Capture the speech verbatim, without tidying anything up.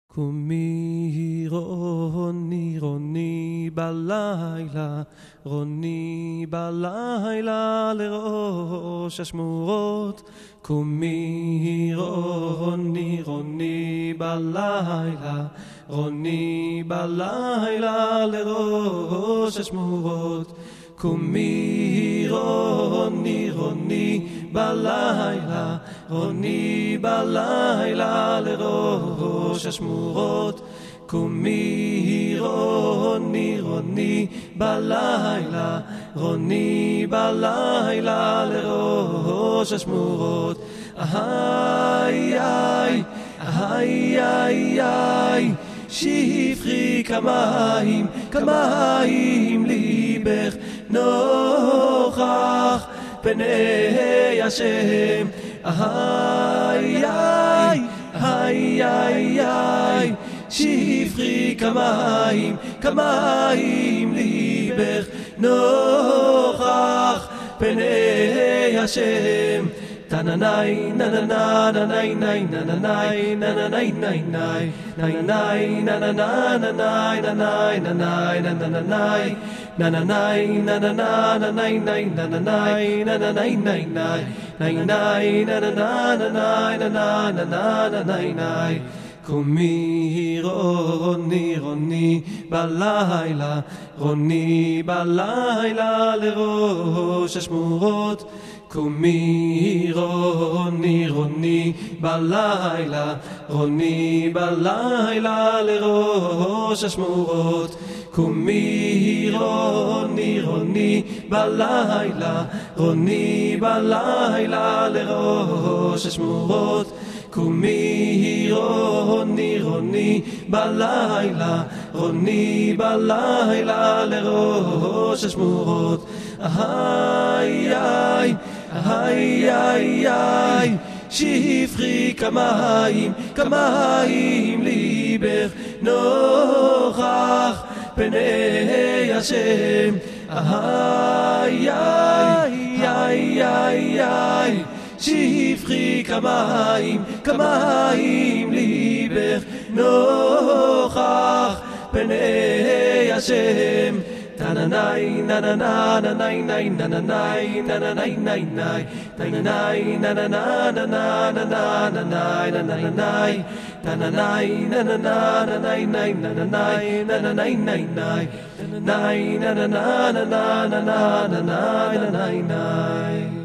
קומי רוני רוני בלילה, רוני בלילה לראש השמורות. קומי רוני רוני בלילה, רוני בלילה לראש השמורות. קומי רוני רוני בלילה, רוני בלילה לראש השמורות. קומי רוני רוני בלילה, רוני בלילה לראש השמורות. איי איי איי איי איי, שפכי כמים כמים ליבך נוכח פני השם. איי איי איי איי איי, שפכי כמים כמים ליבך נוכח פני השם. תננאי נננאי נננאי נננאי נננאי נננאי נננאי נננאי נננאי נננאי נננאי נננאי נננאי נננאי נננאי נננאי נננאי. קומי רוני רוני בלילה, רוני בלילה לראש השמורות. קומי רוני רוני בלילה, רוני בלילה לראש השמורות. קומי רוני רוני בלילה, רוני בלילה לראש השמורות. קומי רוני רוני בלילה, רוני בלילה לראש השמורות. איי איי איי איי איי, שפכי כמים כמים ליבך נוכח פני השם. איי איי איי איי איי, שפכי כמים כמים ליבך נוכח פני השם. תננאי נננאי נננאי נננאי נננאי נננאי תננאי נננאי נננאי נננאי תננאי נננאי נננאי נננאי נננאי נננאי נננאי נננאי נננאי נננאי.